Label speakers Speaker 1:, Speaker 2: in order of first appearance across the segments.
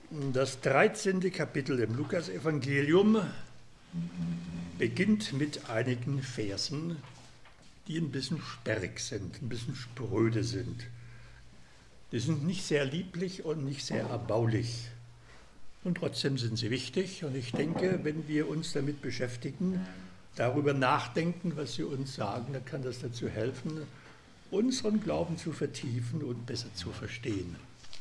Speaker 1: Das 13. Kapitel im Lukasevangelium beginnt mit einigen Versen, die ein bisschen sperrig sind, ein bisschen spröde sind. Die sind nicht sehr lieblich und nicht sehr erbaulich. Und trotzdem sind sie wichtig. Und ich denke, wenn wir uns damit beschäftigen, darüber nachdenken, was sie uns sagen, dann kann das dazu helfen, unseren Glauben zu vertiefen und besser zu verstehen.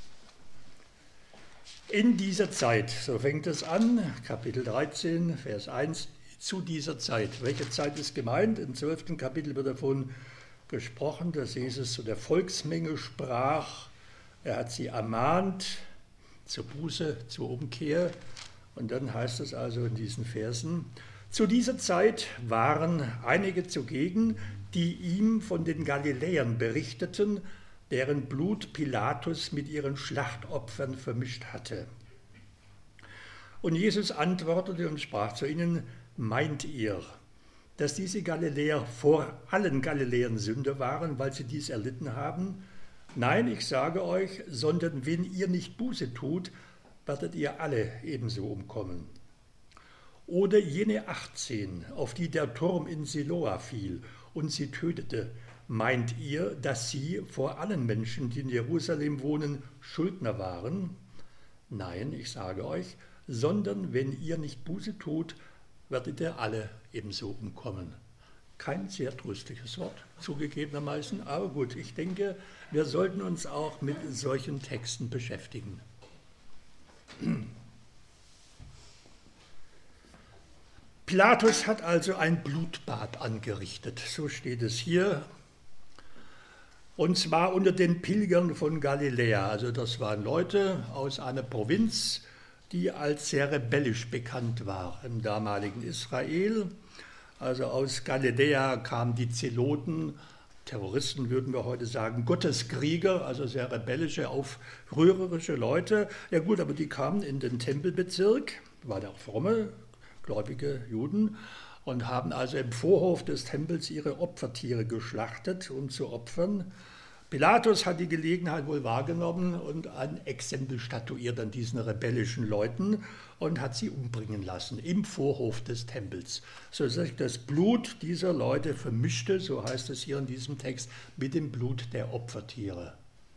Speaker 1: In dieser Zeit, so fängt es an, Kapitel 13, Vers 1, zu dieser Zeit. Welche Zeit ist gemeint? Im 12. Kapitel wird davon gesprochen, dass Jesus zu der Volksmenge sprach. Er hat sie ermahnt zur Buße, zur Umkehr. Und dann heißt es also in diesen Versen, zu dieser Zeit waren einige zugegen, die ihm von den Galiläern berichteten, deren Blut Pilatus mit ihren Schlachtopfern vermischt hatte. Und Jesus antwortete und sprach zu ihnen, meint ihr, dass diese Galiläer vor allen Galiläern Sünder waren, weil sie dies erlitten haben? Nein, ich sage euch, sondern wenn ihr nicht Buße tut, werdet ihr alle ebenso umkommen. Oder jene 18, auf die der Turm in Siloa fiel und sie tötete, meint ihr, dass sie vor allen Menschen, die in Jerusalem wohnen, Schuldner waren? Nein, ich sage euch, sondern wenn ihr nicht Buße tut, werdet ihr alle ebenso umkommen. Kein sehr tröstliches Wort, zugegebenermaßen, aber gut, ich denke, wir sollten uns auch mit solchen Texten beschäftigen. Pilatus hat also ein Blutbad angerichtet, so steht es hier. Und zwar unter den Pilgern von Galiläa. Also das waren Leute aus einer Provinz, die als sehr rebellisch bekannt war im damaligen Israel. Also aus Galiläa kamen die Zeloten, Terroristen würden wir heute sagen, Gotteskrieger, also sehr rebellische, aufrührerische Leute. Ja gut, aber die kamen in den Tempelbezirk, waren auch fromme, gläubige Juden, und haben also im Vorhof des Tempels ihre Opfertiere geschlachtet, um zu opfern. Pilatus hat die Gelegenheit wohl wahrgenommen und ein Exempel statuiert an diesen rebellischen Leuten und hat sie umbringen lassen im Vorhof des Tempels, sodass sich das Blut dieser Leute vermischte, so heißt es hier in diesem Text, mit dem Blut der Opfertiere.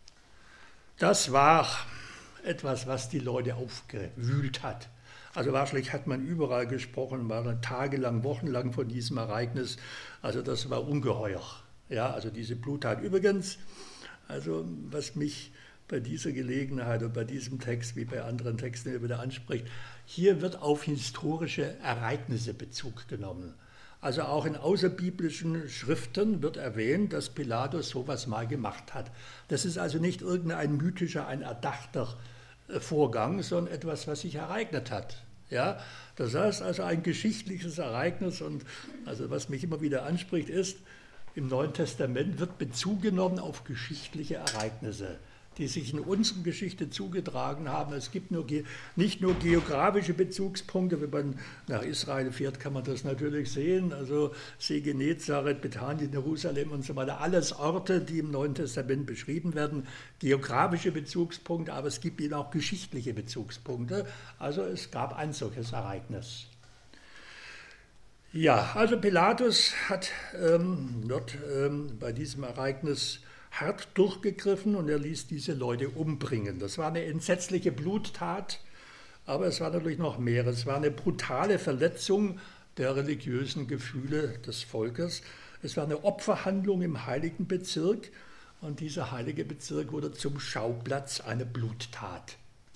Speaker 1: Das war etwas, was die Leute aufgewühlt hat. Also wahrscheinlich hat man überall gesprochen, war dann tagelang, wochenlang von diesem Ereignis. Also das war ungeheuer. Ja, also diese Bluttat. Übrigens, also was mich bei dieser Gelegenheit und bei diesem Text wie bei anderen Texten immer wieder anspricht, hier wird auf historische Ereignisse Bezug genommen. Also auch in außerbiblischen Schriften wird erwähnt, dass Pilatus sowas mal gemacht hat. Das ist also nicht irgendein mythischer, ein erdachter Vorgang, sondern etwas, was sich ereignet hat. Ja, das heißt also ein geschichtliches Ereignis und also was mich immer wieder anspricht ist, im Neuen Testament wird Bezug genommen auf geschichtliche Ereignisse, die sich in unserer Geschichte zugetragen haben. Es gibt nicht nur geografische Bezugspunkte, wenn man nach Israel fährt, kann man das natürlich sehen, also See Genezareth, Bethanien, Jerusalem und so weiter, alles Orte, die im Neuen Testament beschrieben werden, geografische Bezugspunkte, aber es gibt eben auch geschichtliche Bezugspunkte, also es gab ein solches Ereignis. Ja, also Pilatus hat dort bei diesem Ereignis hart durchgegriffen und er ließ diese Leute umbringen. Das war eine entsetzliche Bluttat, aber es war natürlich noch mehr. Es war eine brutale Verletzung der religiösen Gefühle des Volkes. Es war eine Opferhandlung im heiligen Bezirk und dieser heilige Bezirk wurde zum Schauplatz einer Bluttat.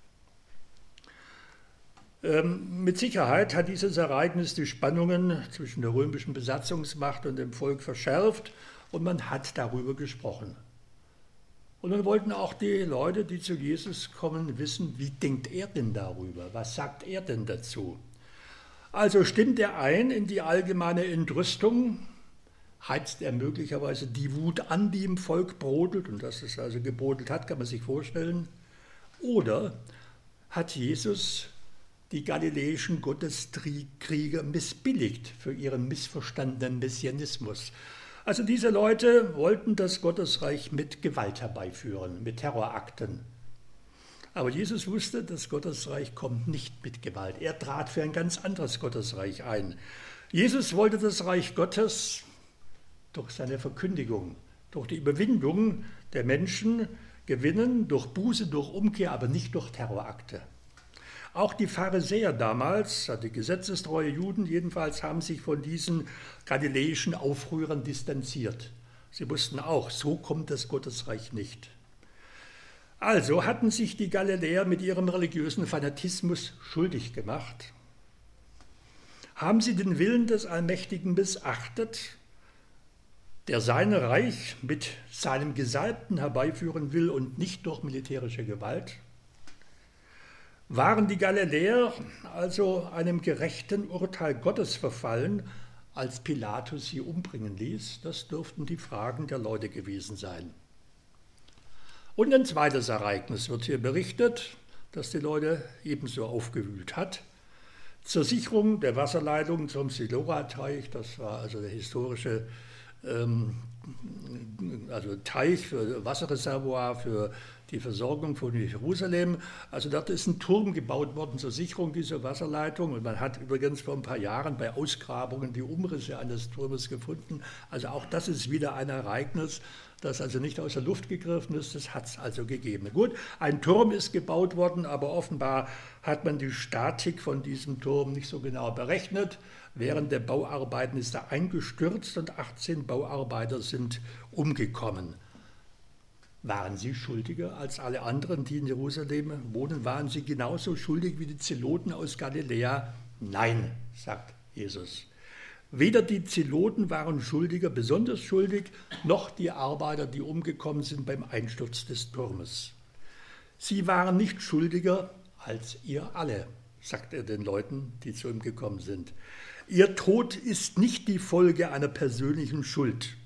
Speaker 1: Mit Sicherheit hat dieses Ereignis die Spannungen zwischen der römischen Besatzungsmacht und dem Volk verschärft und man hat darüber gesprochen. Und dann wollten auch die Leute, die zu Jesus kommen, wissen, wie denkt er denn darüber? Was sagt er denn dazu? Also stimmt er ein in die allgemeine Entrüstung, heizt er möglicherweise die Wut an, die im Volk brodelt, und dass es also gebrodelt hat, kann man sich vorstellen. Oder hat Jesus die galiläischen Gotteskrieger missbilligt für ihren missverstandenen Messianismus? Also diese Leute wollten das Gottesreich mit Gewalt herbeiführen, mit Terrorakten. Aber Jesus wusste, das Gottesreich kommt nicht mit Gewalt. Er trat für ein ganz anderes Gottesreich ein. Jesus wollte das Reich Gottes durch seine Verkündigung, durch die Überwindung der Menschen gewinnen, durch Buße, durch Umkehr, aber nicht durch Terrorakte. Auch die Pharisäer damals, die gesetzestreue Juden jedenfalls, haben sich von diesen galiläischen Aufrührern distanziert. Sie wussten auch, so kommt das Gottesreich nicht. Also hatten sich die Galiläer mit ihrem religiösen Fanatismus schuldig gemacht. Haben sie den Willen des Allmächtigen missachtet, der sein Reich mit seinem Gesalbten herbeiführen will und nicht durch militärische Gewalt? Waren die Galiläer also einem gerechten Urteil Gottes verfallen, als Pilatus sie umbringen ließ? Das dürften die Fragen der Leute gewesen sein. Und ein zweites Ereignis wird hier berichtet, das die Leute ebenso aufgewühlt hat. Zur Sicherung der Wasserleitung zum Siloa-Teich, das war also der historische Teich für Wasserreservoir, für die Versorgung von Jerusalem. Also dort ist ein Turm gebaut worden zur Sicherung dieser Wasserleitung. Und man hat übrigens vor ein paar Jahren bei Ausgrabungen die Umrisse eines Turmes gefunden. Also auch das ist wieder ein Ereignis, das also nicht aus der Luft gegriffen ist. Das hat es also gegeben. Gut, ein Turm ist gebaut worden, aber offenbar hat man die Statik von diesem Turm nicht so genau berechnet. Während der Bauarbeiten ist er eingestürzt und 18 Bauarbeiter sind umgekommen. Waren sie schuldiger als alle anderen, die in Jerusalem wohnen? Waren sie genauso schuldig wie die Zeloten aus Galiläa? Nein, sagt Jesus. Weder die Zeloten waren schuldiger, besonders schuldig, noch die Arbeiter, die umgekommen sind beim Einsturz des Turmes. Sie waren nicht schuldiger als ihr alle, sagt er den Leuten, die zu ihm gekommen sind. Ihr Tod ist nicht die Folge einer persönlichen Schuld.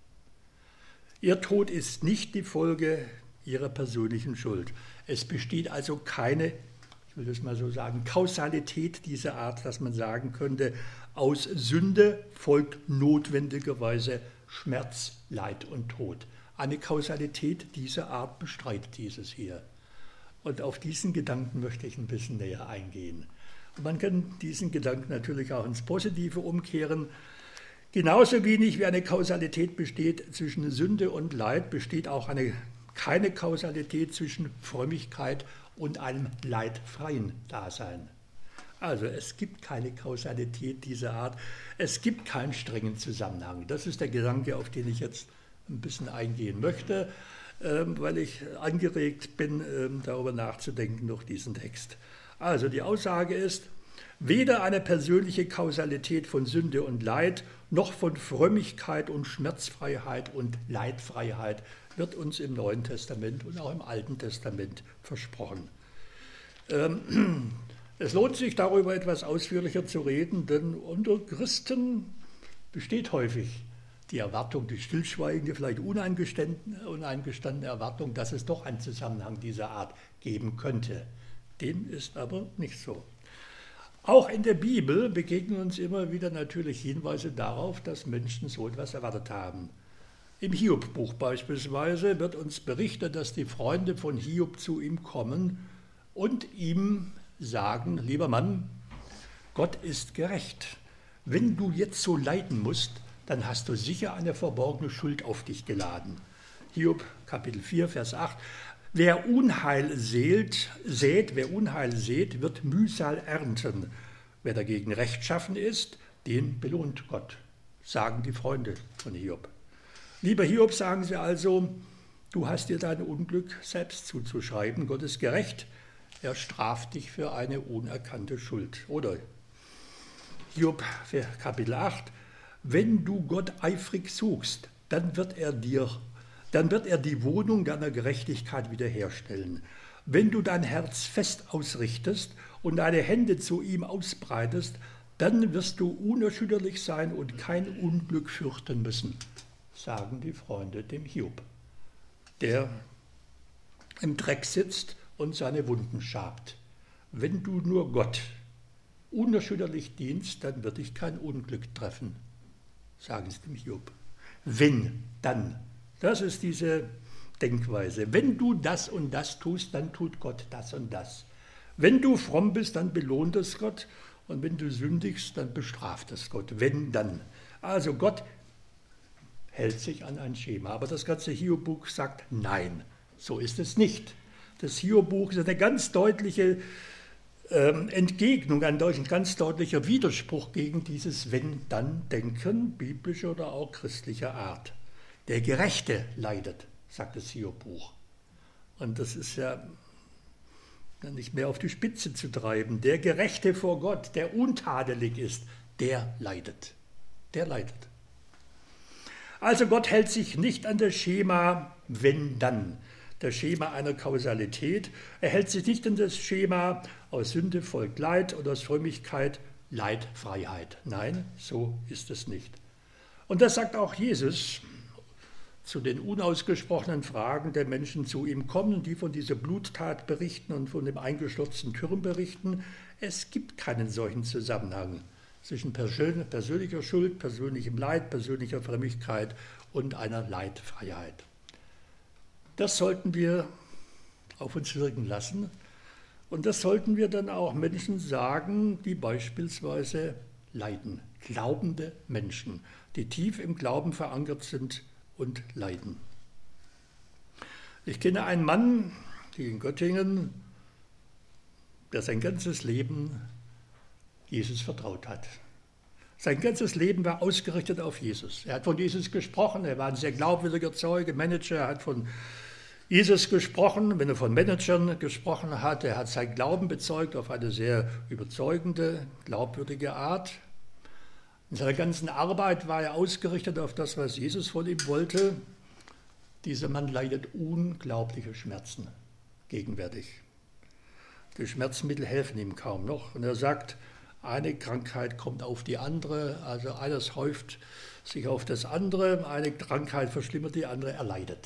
Speaker 1: Ihr Tod ist nicht die Folge ihrer persönlichen Schuld. Es besteht also keine, ich will das mal so sagen, Kausalität dieser Art, dass man sagen könnte, aus Sünde folgt notwendigerweise Schmerz, Leid und Tod. Eine Kausalität dieser Art bestreitet dieses hier. Und auf diesen Gedanken möchte ich ein bisschen näher eingehen. Und man kann diesen Gedanken natürlich auch ins Positive umkehren. Genauso wenig wie eine Kausalität besteht zwischen Sünde und Leid, besteht auch keine Kausalität zwischen Frömmigkeit und einem leidfreien Dasein. Also es gibt keine Kausalität dieser Art, es gibt keinen strengen Zusammenhang. Das ist der Gedanke, auf den ich jetzt ein bisschen eingehen möchte, weil ich angeregt bin, darüber nachzudenken durch diesen Text. Also die Aussage ist, weder eine persönliche Kausalität von Sünde und Leid, noch von Frömmigkeit und Schmerzfreiheit und Leidfreiheit wird uns im Neuen Testament und auch im Alten Testament versprochen. Es lohnt sich, darüber etwas ausführlicher zu reden, denn unter Christen besteht häufig die Erwartung, die stillschweigende, vielleicht uneingestandene Erwartung, dass es doch einen Zusammenhang dieser Art geben könnte. Dem ist aber nicht so. Auch in der Bibel begegnen uns immer wieder natürlich Hinweise darauf, dass Menschen so etwas erwartet haben. Im Hiob-Buch beispielsweise wird uns berichtet, dass die Freunde von Hiob zu ihm kommen und ihm sagen, lieber Mann, Gott ist gerecht. Wenn du jetzt so leiden musst, dann hast du sicher eine verborgene Schuld auf dich geladen. Hiob Kapitel 4, Vers 8. Wer Unheil sät, wird Mühsal ernten. Wer dagegen rechtschaffen ist, den belohnt Gott, sagen die Freunde von Hiob. Lieber Hiob, sagen sie also, du hast dir dein Unglück selbst zuzuschreiben. Gott ist gerecht, er straft dich für eine unerkannte Schuld. Oder Hiob Kapitel 8, wenn du Gott eifrig suchst, dann wird er die Wohnung deiner Gerechtigkeit wiederherstellen. Wenn du dein Herz fest ausrichtest und deine Hände zu ihm ausbreitest, dann wirst du unerschütterlich sein und kein Unglück fürchten müssen, sagen die Freunde dem Hiob, der im Dreck sitzt und seine Wunden schabt. Wenn du nur Gott unerschütterlich dienst, dann wird dich kein Unglück treffen, sagen sie dem Hiob. Wenn, dann. Das ist diese Denkweise. Wenn du das und das tust, dann tut Gott das und das. Wenn du fromm bist, dann belohnt es Gott. Und wenn du sündigst, dann bestraft es Gott. Wenn, dann. Also Gott hält sich an ein Schema. Aber das ganze Hiob-Buch sagt, nein, so ist es nicht. Das Hiob-Buch ist eine ganz deutliche Entgegnung, ein ganz deutlicher Widerspruch gegen dieses Wenn-Dann-Denken, biblischer oder auch christlicher Art. Der Gerechte leidet, sagt das Hiob-Buch. Und das ist ja nicht mehr auf die Spitze zu treiben. Der Gerechte vor Gott, der untadelig ist, der leidet. Der leidet. Also Gott hält sich nicht an das Schema Wenn-Dann, das Schema einer Kausalität. Er hält sich nicht an das Schema aus Sünde folgt Leid oder aus Frömmigkeit Leid, Freiheit. Nein, so ist es nicht. Und das sagt auch Jesus zu den unausgesprochenen Fragen der Menschen zu ihm kommen, die von dieser Bluttat berichten und von dem eingestürzten Turm berichten. Es gibt keinen solchen Zusammenhang zwischen persönlicher Schuld, persönlichem Leid, persönlicher Frömmigkeit und einer Leidfreiheit. Das sollten wir auf uns wirken lassen und das sollten wir dann auch Menschen sagen, die beispielsweise leiden, glaubende Menschen, die tief im Glauben verankert sind und leiden. Ich kenne einen Mann hier in Göttingen, der sein ganzes Leben Jesus vertraut hat. Sein ganzes Leben war ausgerichtet auf Jesus. Er hat von Jesus gesprochen, er war ein sehr glaubwürdiger Zeuge, Manager, er hat von Jesus gesprochen. Wenn er von Managern gesprochen hat, er hat seinen Glauben bezeugt auf eine sehr überzeugende, glaubwürdige Art. In seiner ganzen Arbeit war er ausgerichtet auf das, was Jesus von ihm wollte. Dieser Mann leidet unglaubliche Schmerzen gegenwärtig. Die Schmerzmittel helfen ihm kaum noch. Und er sagt, eine Krankheit kommt auf die andere, also eines häuft sich auf das andere, eine Krankheit verschlimmert die andere, er leidet.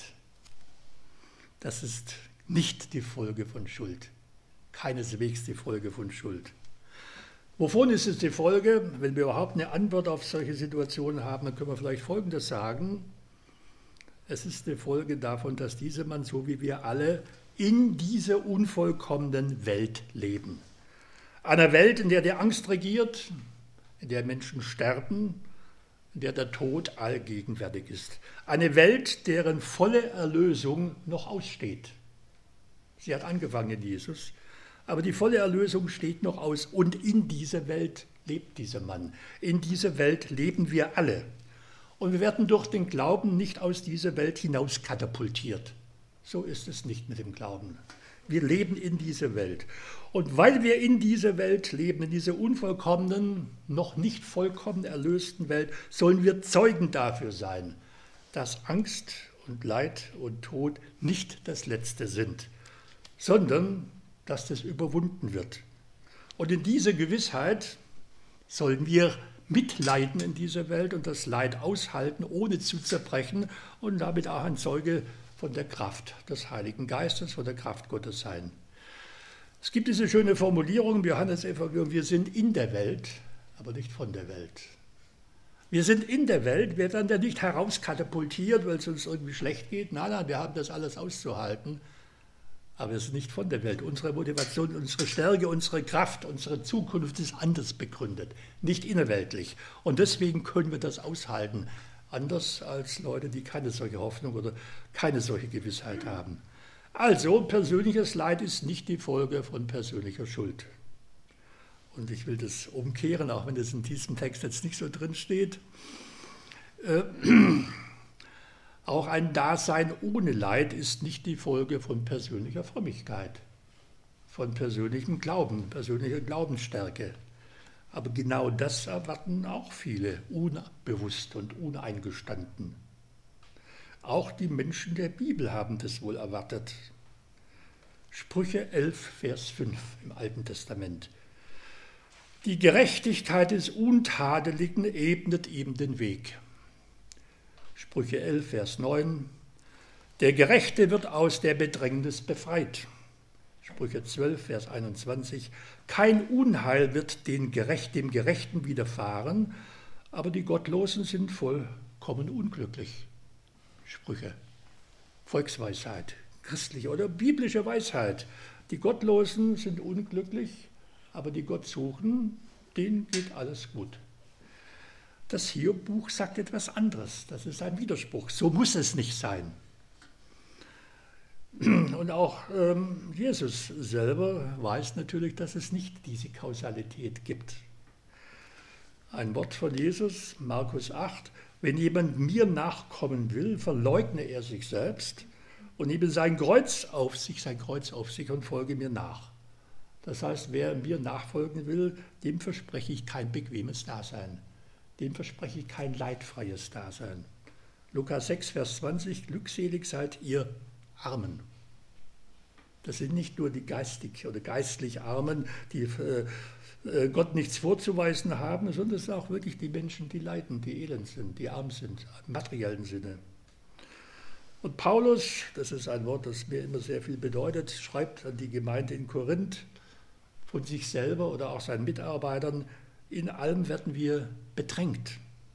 Speaker 1: Das ist nicht die Folge von Schuld, keineswegs die Folge von Schuld. Wovon ist es die Folge? Wenn wir überhaupt eine Antwort auf solche Situationen haben, dann können wir vielleicht Folgendes sagen. Es ist die Folge davon, dass dieser Mann, so wie wir alle, in dieser unvollkommenen Welt leben. Einer Welt, in der die Angst regiert, in der Menschen sterben, in der der Tod allgegenwärtig ist. Eine Welt, deren volle Erlösung noch aussteht. Sie hat angefangen in Jesus, aber die volle Erlösung steht noch aus. Und in dieser Welt lebt dieser Mann. In dieser Welt leben wir alle. Und wir werden durch den Glauben nicht aus dieser Welt hinaus katapultiert. So ist es nicht mit dem Glauben. Wir leben in dieser Welt. Und weil wir in dieser Welt leben, in dieser unvollkommenen, noch nicht vollkommen erlösten Welt, sollen wir Zeugen dafür sein, dass Angst und Leid und Tod nicht das Letzte sind, sondern dass das überwunden wird. Und in dieser Gewissheit sollen wir mitleiden in dieser Welt und das Leid aushalten, ohne zu zerbrechen und damit auch ein Zeuge von der Kraft des Heiligen Geistes, von der Kraft Gottes sein. Es gibt diese schöne Formulierung im Johannesevangelium, wir sind in der Welt, aber nicht von der Welt. Wir sind in der Welt, wir werden da nicht herauskatapultiert, weil es uns irgendwie schlecht geht. Nein, wir haben das alles auszuhalten, aber wir sind nicht von der Welt. Unsere Motivation, unsere Stärke, unsere Kraft, unsere Zukunft ist anders begründet, nicht innerweltlich. Und deswegen können wir das aushalten, anders als Leute, die keine solche Hoffnung oder keine solche Gewissheit haben. Also, persönliches Leid ist nicht die Folge von persönlicher Schuld. Und ich will das umkehren, auch wenn das in diesem Text jetzt nicht so drin steht. Auch ein Dasein ohne Leid ist nicht die Folge von persönlicher Frömmigkeit, von persönlichem Glauben, persönlicher Glaubensstärke. Aber genau das erwarten auch viele, unbewusst und uneingestanden. Auch die Menschen der Bibel haben das wohl erwartet. Sprüche 11, Vers 5 im Alten Testament. Die Gerechtigkeit des Untadeligen ebnet ihm den Weg. Sprüche 11, Vers 9. Der Gerechte wird aus der Bedrängnis befreit. Sprüche 12, Vers 21. Kein Unheil wird dem Gerechten widerfahren, aber die Gottlosen sind vollkommen unglücklich. Sprüche. Volksweisheit, christliche oder biblische Weisheit. Die Gottlosen sind unglücklich, aber die Gott suchen, denen geht alles gut. Das Hiob-Buch sagt etwas anderes. Das ist ein Widerspruch. So muss es nicht sein. Und auch Jesus selber weiß natürlich, dass es nicht diese Kausalität gibt. Ein Wort von Jesus, Markus 8, wenn jemand mir nachkommen will, verleugne er sich selbst und nehme sein Kreuz auf sich und folge mir nach. Das heißt, wer mir nachfolgen will, dem verspreche ich kein bequemes Dasein. Dem verspreche ich kein leidfreies Dasein. Lukas 6, Vers 20, glückselig seid ihr Armen. Das sind nicht nur die geistig oder geistlich Armen, die Gott nichts vorzuweisen haben, sondern es sind auch wirklich die Menschen, die leiden, die elend sind, die arm sind, im materiellen Sinne. Und Paulus, das ist ein Wort, das mir immer sehr viel bedeutet, schreibt an die Gemeinde in Korinth von sich selber oder auch seinen Mitarbeitern, in allem werden wir bedrängt.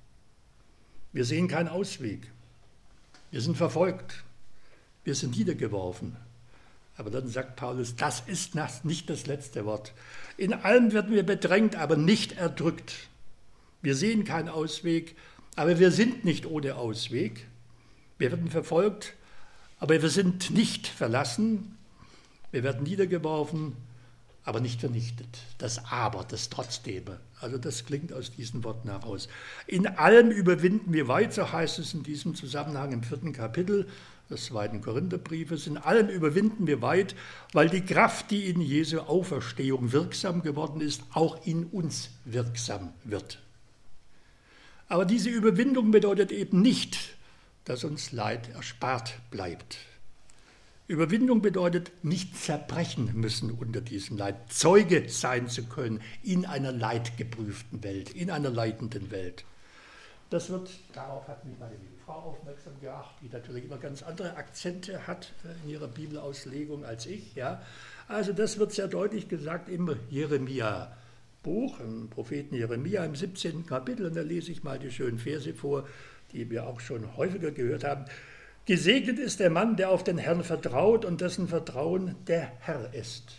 Speaker 1: Wir sehen keinen Ausweg. Wir sind verfolgt. Wir sind niedergeworfen. Aber dann sagt Paulus, das ist nicht das letzte Wort. In allem werden wir bedrängt, aber nicht erdrückt. Wir sehen keinen Ausweg, aber wir sind nicht ohne Ausweg. Wir werden verfolgt, aber wir sind nicht verlassen. Wir werden niedergeworfen, aber nicht vernichtet. Das Aber, das Trotzdem. Also das klingt aus diesen Worten heraus. In allem überwinden wir weit, so heißt es in diesem Zusammenhang im 4. Kapitel des 2. Korintherbriefes. In allem überwinden wir weit, weil die Kraft, die in Jesu Auferstehung wirksam geworden ist, auch in uns wirksam wird. Aber diese Überwindung bedeutet eben nicht, dass uns Leid erspart bleibt. Überwindung bedeutet, nicht zerbrechen müssen unter diesem Leid, Zeuge sein zu können in einer leidgeprüften Welt, in einer leidenden Welt. Darauf hat mich meine liebe Frau aufmerksam gemacht, die natürlich immer ganz andere Akzente hat in ihrer Bibelauslegung als ich. Ja. Also das wird sehr deutlich gesagt im Jeremia-Buch, im Propheten Jeremia im 17. Kapitel. Und da lese ich mal die schönen Verse vor, die wir auch schon häufiger gehört haben. Gesegnet ist der Mann, der auf den Herrn vertraut und dessen Vertrauen der Herr ist.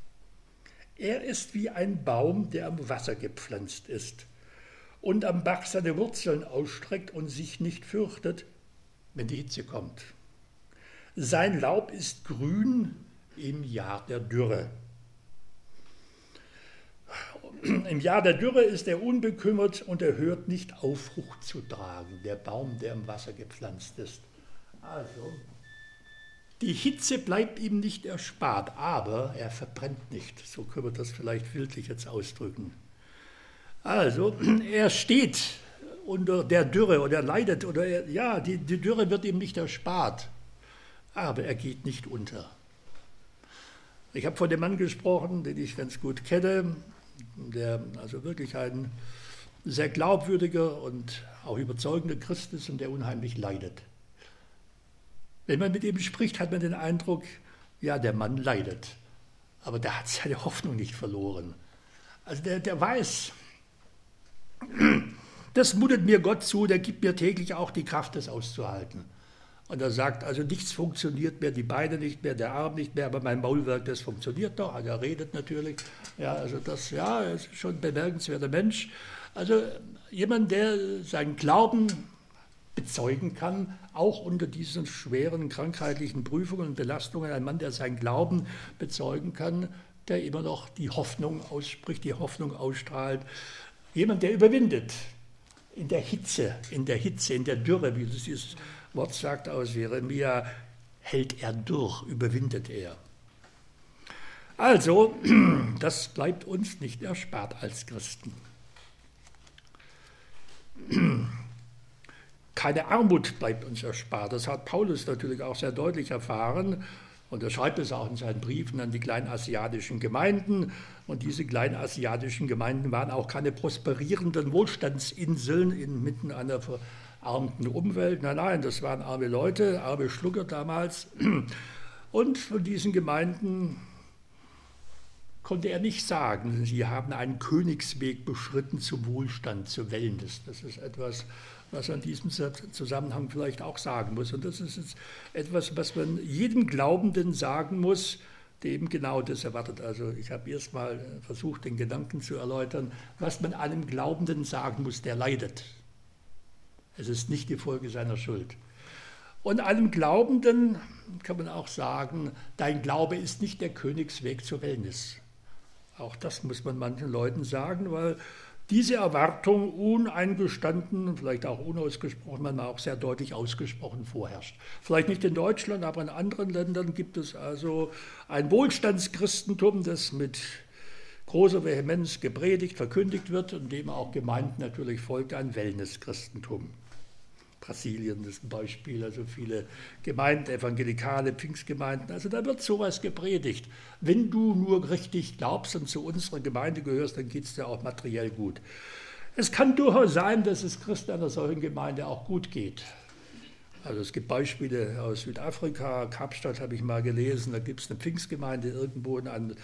Speaker 1: Er ist wie ein Baum, der am Wasser gepflanzt ist und am Bach seine Wurzeln ausstreckt und sich nicht fürchtet, wenn die Hitze kommt. Sein Laub ist grün im Jahr der Dürre. Im Jahr der Dürre ist er unbekümmert und er hört nicht auf, Frucht zu tragen, der Baum, der am Wasser gepflanzt ist. Also, die Hitze bleibt ihm nicht erspart, aber er verbrennt nicht. So können wir das vielleicht bildlich jetzt ausdrücken. Also, er steht unter der Dürre oder er leidet die Dürre wird ihm nicht erspart, aber er geht nicht unter. Ich habe von dem Mann gesprochen, den ich ganz gut kenne, der also wirklich ein sehr glaubwürdiger und auch überzeugender Christ ist und der unheimlich leidet. Wenn man mit ihm spricht, hat man den Eindruck, ja, der Mann leidet, aber der hat seine Hoffnung nicht verloren. Also der weiß, das mutet mir Gott zu, der gibt mir täglich auch die Kraft, das auszuhalten. Und er sagt, also nichts funktioniert mehr, die Beine nicht mehr, der Arm nicht mehr, aber mein Maulwerk, das funktioniert doch. Also er redet natürlich. Ja, also er ist schon ein bemerkenswerter Mensch. Also jemand, der seinen Glauben bezeugen kann, auch unter diesen schweren krankheitlichen Prüfungen und Belastungen, ein Mann, der seinen Glauben bezeugen kann, der immer noch die Hoffnung ausspricht, die Hoffnung ausstrahlt. Jemand, der überwindet in der Hitze, in der Dürre, wie dieses Wort sagt aus Jeremia, hält er durch, überwindet er. Also, das bleibt uns nicht erspart als Christen. Keine Armut bleibt uns erspart. Das hat Paulus natürlich auch sehr deutlich erfahren. Und er schreibt es auch in seinen Briefen an die kleinasiatischen Gemeinden. Und diese kleinasiatischen Gemeinden waren auch keine prosperierenden Wohlstandsinseln inmitten einer verarmten Umwelt. Nein, das waren arme Leute, arme Schlucker damals. Und von diesen Gemeinden konnte er nicht sagen, Sie haben einen Königsweg beschritten zum Wohlstand, zur Wellness. Das ist etwas, was man in diesem Zusammenhang vielleicht auch sagen muss. Und das ist etwas, was man jedem Glaubenden sagen muss, der eben genau das erwartet. Also ich habe erst mal versucht, den Gedanken zu erläutern, was man einem Glaubenden sagen muss, der leidet. Es ist nicht die Folge seiner Schuld. Und einem Glaubenden kann man auch sagen, dein Glaube ist nicht der Königsweg zur Wellness. Auch das muss man manchen Leuten sagen, weil diese Erwartung uneingestanden, vielleicht auch unausgesprochen, manchmal auch sehr deutlich ausgesprochen vorherrscht. Vielleicht nicht in Deutschland, aber in anderen Ländern gibt es also ein Wohlstandschristentum, das mit großer Vehemenz gepredigt, verkündigt wird und dem auch Gemeinden natürlich folgt ein Wellnesschristentum. Brasilien ist ein Beispiel, also viele Gemeinden, evangelikale Pfingstgemeinden, also da wird sowas gepredigt. Wenn du nur richtig glaubst und zu unserer Gemeinde gehörst, dann geht es dir auch materiell gut. Es kann durchaus sein, dass es Christen einer solchen Gemeinde auch gut geht. Also es gibt Beispiele aus Südafrika, Kapstadt habe ich mal gelesen, da gibt es eine Pfingstgemeinde irgendwo in einem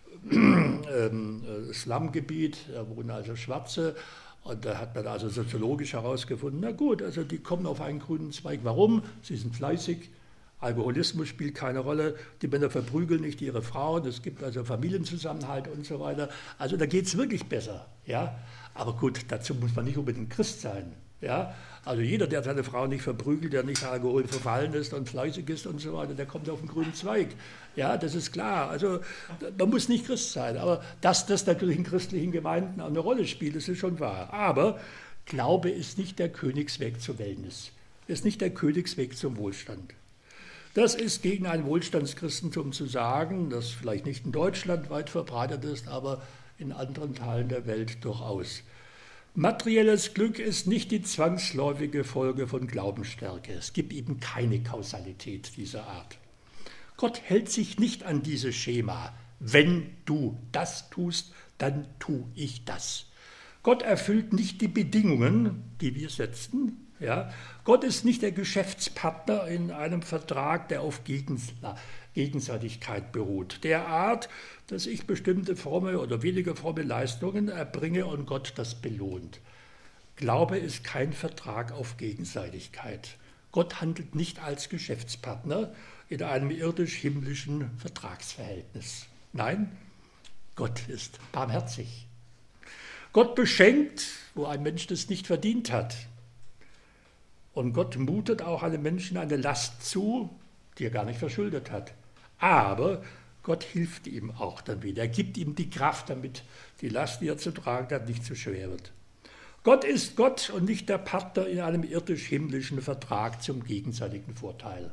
Speaker 1: Slumgebiet, da wohnen also Schwarze. Und da hat man also soziologisch herausgefunden, na gut, also die kommen auf einen grünen Zweig. Warum? Sie sind fleißig, Alkoholismus spielt keine Rolle, die Männer verprügeln nicht ihre Frauen, es gibt also Familienzusammenhalt und so weiter. Also da geht es wirklich besser. Ja? Aber gut, dazu muss man nicht unbedingt Christ sein. Ja? Also jeder, der seine Frau nicht verprügelt, der nicht Alkohol verfallen ist und fleißig ist und so weiter, der kommt auf den grünen Zweig. Ja, das ist klar. Also man muss nicht Christ sein. Aber dass das natürlich in christlichen Gemeinden auch eine Rolle spielt, das ist schon wahr. Aber Glaube ist nicht der Königsweg zur Wellness. Ist nicht der Königsweg zum Wohlstand. Das ist gegen ein Wohlstandschristentum zu sagen, das vielleicht nicht in Deutschland weit verbreitet ist, aber in anderen Teilen der Welt durchaus. Materielles Glück ist nicht die zwangsläufige Folge von Glaubensstärke. Es gibt eben keine Kausalität dieser Art. Gott hält sich nicht an dieses Schema. Wenn du das tust, dann tue ich das. Gott erfüllt nicht die Bedingungen, die wir setzen. Ja? Gott ist nicht der Geschäftspartner in einem Vertrag, der auf Gegenseitigkeit beruht. Der Art, dass ich bestimmte fromme oder weniger fromme Leistungen erbringe und Gott das belohnt. Glaube ist kein Vertrag auf Gegenseitigkeit. Gott handelt nicht als Geschäftspartner in einem irdisch-himmlischen Vertragsverhältnis. Nein, Gott ist barmherzig. Gott beschenkt, wo ein Mensch das nicht verdient hat. Und Gott mutet auch einem Menschen eine Last zu, die er gar nicht verschuldet hat. Aber Gott hilft ihm auch dann wieder. Er gibt ihm die Kraft, damit die Last, die er zu tragen hat, nicht zu schwer wird. Gott ist Gott und nicht der Partner in einem irdisch-himmlischen Vertrag zum gegenseitigen Vorteil.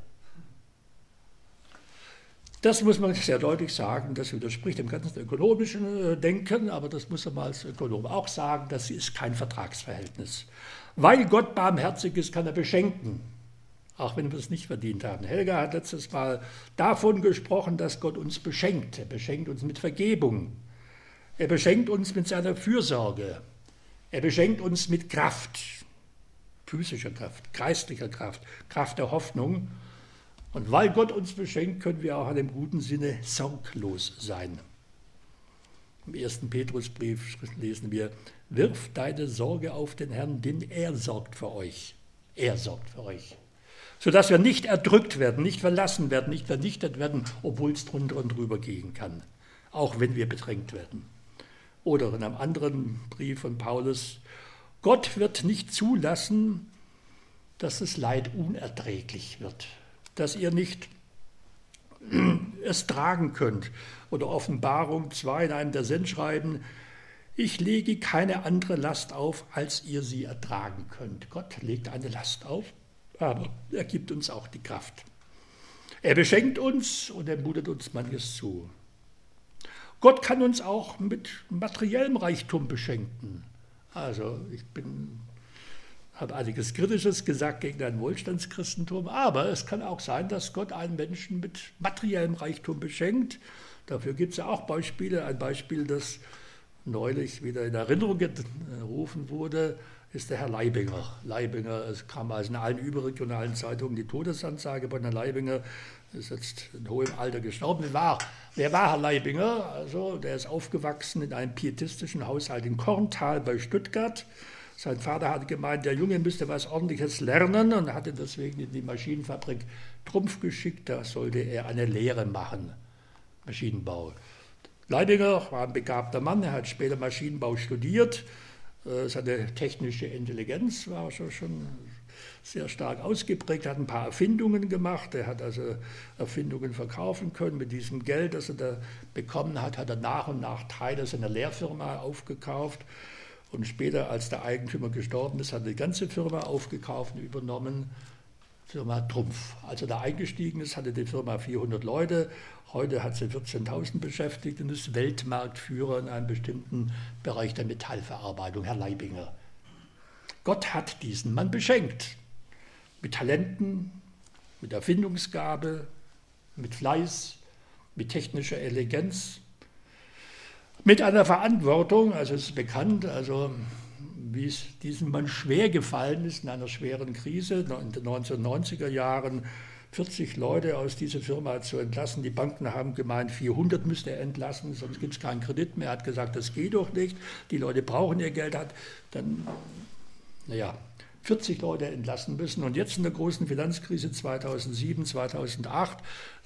Speaker 1: Das muss man sehr deutlich sagen, das widerspricht dem ganzen ökonomischen Denken, aber das muss man als Ökonom auch sagen, das ist kein Vertragsverhältnis. Weil Gott barmherzig ist, kann er beschenken, auch wenn wir es nicht verdient haben. Helga hat letztes Mal davon gesprochen, dass Gott uns beschenkt. Er beschenkt uns mit Vergebung. Er beschenkt uns mit seiner Fürsorge. Er beschenkt uns mit Kraft, physischer Kraft, geistlicher Kraft, Kraft der Hoffnung. Und weil Gott uns beschenkt, können wir auch in einem guten Sinne sorglos sein. Im 1. Petrusbrief lesen wir, wirf deine Sorge auf den Herrn, denn er sorgt für euch. Er sorgt für euch. Sodass wir nicht erdrückt werden, nicht verlassen werden, nicht vernichtet werden, obwohl es drunter und drüber gehen kann. Auch wenn wir bedrängt werden. Oder in einem anderen Brief von Paulus, Gott wird nicht zulassen, dass das Leid unerträglich wird, dass ihr nicht es tragen könnt. Oder Offenbarung 2 in einem der Sendschreiben, ich lege keine andere Last auf, als ihr sie ertragen könnt. Gott legt eine Last auf, aber er gibt uns auch die Kraft. Er beschenkt uns und er mutet uns manches zu. Gott kann uns auch mit materiellem Reichtum beschenken. Also ich habe einiges Kritisches gesagt gegen ein Wohlstandschristentum, aber es kann auch sein, dass Gott einen Menschen mit materiellem Reichtum beschenkt. Dafür gibt es ja auch Beispiele. Ein Beispiel, das neulich wieder in Erinnerung gerufen wurde, ist der Herr Leibinger. Leibinger, es kam also in allen überregionalen Zeitungen die Todesanzeige von Herrn Leibinger, ist jetzt in hohem Alter gestorben. Wer war Herr Leibinger? Also, der ist aufgewachsen in einem pietistischen Haushalt in Korntal bei Stuttgart. Sein Vater hatte gemeint, der Junge müsste was Ordentliches lernen und hatte deswegen in die Maschinenfabrik Trumpf geschickt. Da sollte er eine Lehre machen, Maschinenbau. Leibinger war ein begabter Mann, er hat später Maschinenbau studiert. Seine technische Intelligenz war schon sehr stark ausgeprägt, hat ein paar Erfindungen gemacht. Er hat also Erfindungen verkaufen können. Mit diesem Geld, das er da bekommen hat, hat er nach und nach Teile seiner Lehrfirma aufgekauft. Und später, als der Eigentümer gestorben ist, hat er die ganze Firma aufgekauft und übernommen, Firma Trumpf. Als er da eingestiegen ist, hatte die Firma 400 Leute. Heute hat sie 14.000 beschäftigt und ist Weltmarktführer in einem bestimmten Bereich der Metallverarbeitung, Herr Leibinger. Gott hat diesen Mann beschenkt. Mit Talenten, mit Erfindungsgabe, mit Fleiß, mit technischer Eleganz, mit einer Verantwortung. Also es ist bekannt, also wie es diesem Mann schwer gefallen ist in einer schweren Krise in den 1990er Jahren, 40 Leute aus dieser Firma zu entlassen. Die Banken haben gemeint, 400 müsste er entlassen, sonst gibt es keinen Kredit mehr. Er hat gesagt, das geht doch nicht, die Leute brauchen ihr Geld, hat dann, 40 Leute entlassen müssen. Und jetzt in der großen Finanzkrise 2007, 2008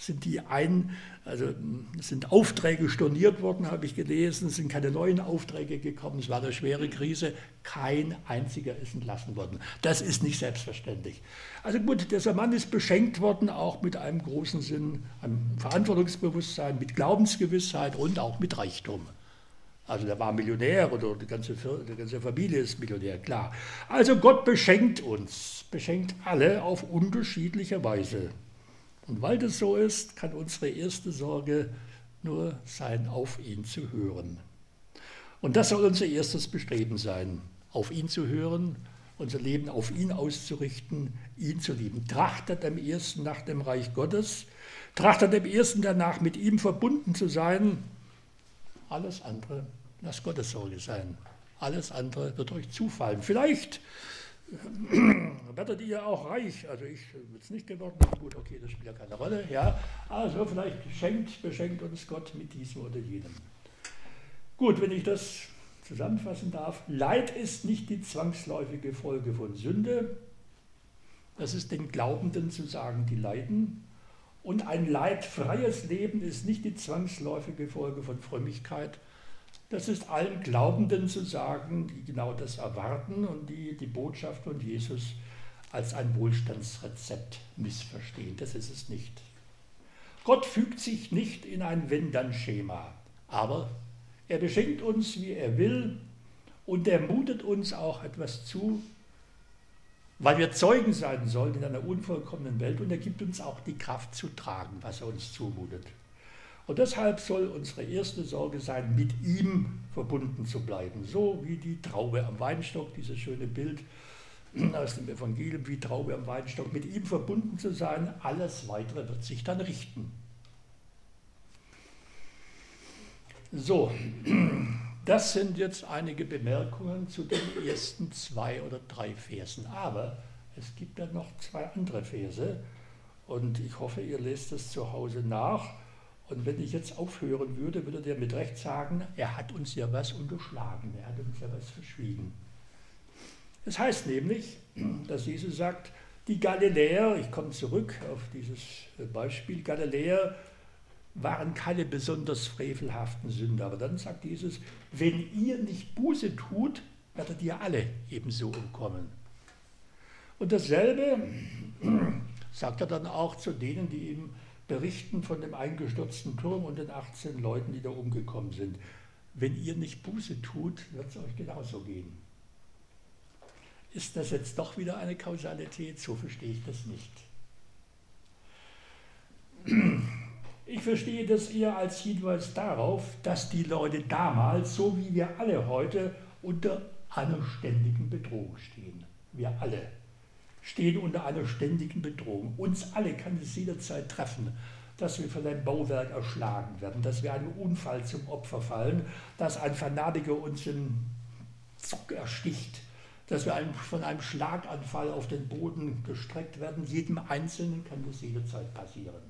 Speaker 1: sind Aufträge storniert worden, habe ich gelesen, es sind keine neuen Aufträge gekommen, es war eine schwere Krise, kein einziger ist entlassen worden. Das ist nicht selbstverständlich. Also gut, dieser Mann ist beschenkt worden, auch mit einem großen Sinn, einem Verantwortungsbewusstsein, mit Glaubensgewissheit und auch mit Reichtum. Also der war Millionär oder die ganze Familie ist Millionär, klar. Also Gott beschenkt uns, beschenkt alle auf unterschiedliche Weise. Und weil das so ist, kann unsere erste Sorge nur sein, auf ihn zu hören. Und das soll unser erstes Bestreben sein, auf ihn zu hören, unser Leben auf ihn auszurichten, ihn zu lieben. Trachtet am ersten nach dem Reich Gottes, trachtet am ersten danach, mit ihm verbunden zu sein. Alles andere, lasst Gottes Sorge sein. Alles andere wird euch zufallen. Vielleicht werdet ihr auch reich. Also ich bin es nicht geworden. Gut, okay, das spielt ja keine Rolle. Ja, also vielleicht beschenkt uns Gott mit diesem oder jenem. Gut, wenn ich das zusammenfassen darf. Leid ist nicht die zwangsläufige Folge von Sünde. Das ist den Glaubenden zu sagen, die leiden. Und ein leidfreies Leben ist nicht die zwangsläufige Folge von Frömmigkeit. Das ist allen Glaubenden zu sagen, die genau das erwarten und die die Botschaft von Jesus als ein Wohlstandsrezept missverstehen. Das ist es nicht. Gott fügt sich nicht in ein Wenn-Dann-Schema, aber er beschenkt uns, wie er will, und er mutet uns auch etwas zu, weil wir Zeugen sein sollen in einer unvollkommenen Welt, und er gibt uns auch die Kraft zu tragen, was er uns zumutet. Und deshalb soll unsere erste Sorge sein, mit ihm verbunden zu bleiben. So wie die Traube am Weinstock, dieses schöne Bild aus dem Evangelium, wie Traube am Weinstock, mit ihm verbunden zu sein. Alles Weitere wird sich dann richten. So, das sind jetzt einige Bemerkungen zu den ersten 2 oder 3 Versen. Aber es gibt dann noch 2 andere Verse und ich hoffe, ihr lest es zu Hause nach. Und wenn ich jetzt aufhören würde, würdet ihr mit Recht sagen, er hat uns ja was unterschlagen, er hat uns ja was verschwiegen. Es heißt nämlich, dass Jesus sagt, die Galiläer, ich komme zurück auf dieses Beispiel, Galiläer waren keine besonders frevelhaften Sünder. Aber dann sagt Jesus, wenn ihr nicht Buße tut, werdet ihr alle ebenso umkommen. Und dasselbe sagt er dann auch zu denen, die ihm berichten von dem eingestürzten Turm und den 18 Leuten, die da umgekommen sind. Wenn ihr nicht Buße tut, wird es euch genauso gehen. Ist das jetzt doch wieder eine Kausalität? So verstehe ich das nicht. Ich verstehe das eher als Hinweis darauf, dass die Leute damals, so wie wir alle heute, unter einer ständigen Bedrohung stehen. Wir alle stehen unter einer ständigen Bedrohung. Uns alle kann es jederzeit treffen, dass wir von einem Bauwerk erschlagen werden, dass wir einem Unfall zum Opfer fallen, dass ein Fanatiker uns im Zug ersticht, dass wir von einem Schlaganfall auf den Boden gestreckt werden. Jedem Einzelnen kann das jederzeit passieren.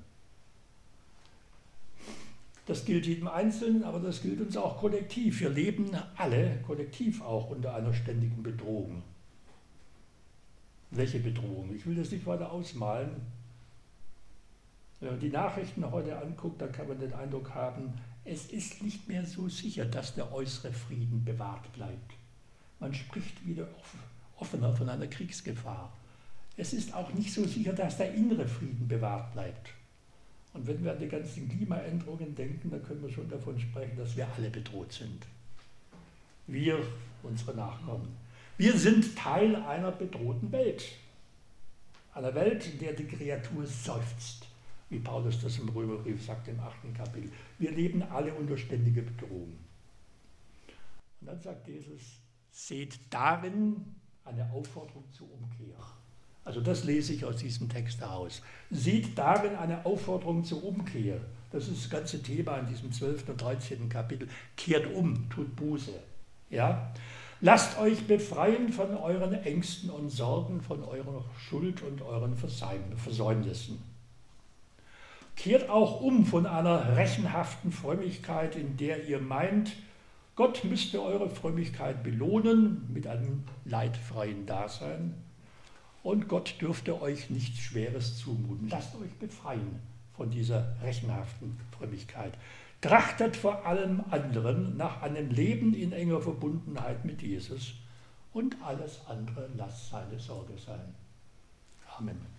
Speaker 1: Das gilt jedem Einzelnen, aber das gilt uns auch kollektiv. Wir leben alle kollektiv auch unter einer ständigen Bedrohung. Welche Bedrohung? Ich will das nicht weiter ausmalen. Wenn man die Nachrichten heute anguckt, dann kann man den Eindruck haben, es ist nicht mehr so sicher, dass der äußere Frieden bewahrt bleibt. Man spricht wieder offener von einer Kriegsgefahr. Es ist auch nicht so sicher, dass der innere Frieden bewahrt bleibt. Und wenn wir an die ganzen Klimaänderungen denken, dann können wir schon davon sprechen, dass wir alle bedroht sind. Wir, unsere Nachkommen. Wir sind Teil einer bedrohten Welt. Einer Welt, in der die Kreatur seufzt, wie Paulus das im Römerbrief sagt, im 8. Kapitel. Wir leben alle unter ständiger Bedrohung. Und dann sagt Jesus, seht darin eine Aufforderung zur Umkehr. Also das lese ich aus diesem Text heraus. Seht darin eine Aufforderung zur Umkehr. Das ist das ganze Thema in diesem 12. und 13. Kapitel. Kehrt um, tut Buße. Ja? Lasst euch befreien von euren Ängsten und Sorgen, von eurer Schuld und euren Versäumnissen. Kehrt auch um von einer rechenhaften Frömmigkeit, in der ihr meint, Gott müsste eure Frömmigkeit belohnen mit einem leidfreien Dasein und Gott dürfte euch nichts Schweres zumuten. Lasst euch befreien von dieser rechenhaften Frömmigkeit. Trachtet vor allem anderen nach einem Leben in enger Verbundenheit mit Jesus und alles andere lasst seine Sorge sein. Amen.